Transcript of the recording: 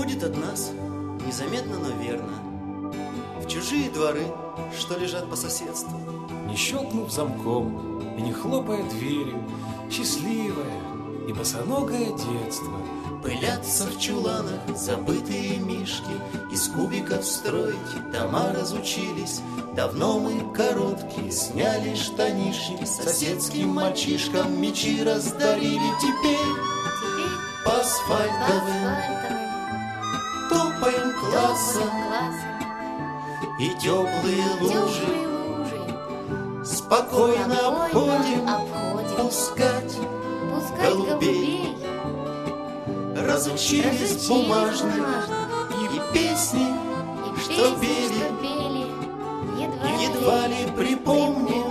Уходит от нас, незаметно, но верно, в чужие дворы, что лежат по соседству. Не щелкнув замком и не хлопая дверью, счастливое и босоногое детство. Пылятся в чуланах забытые мишки, из кубиков строить дома разучились. Давно мы короткие сняли штанишки, соседским мальчишкам мечи раздарили. Теперь по асфальтовым топаем классом, и теплые лужи спокойно обходим. Пускать голубей разучились бумажные и песни, что пели, едва ли припомнить.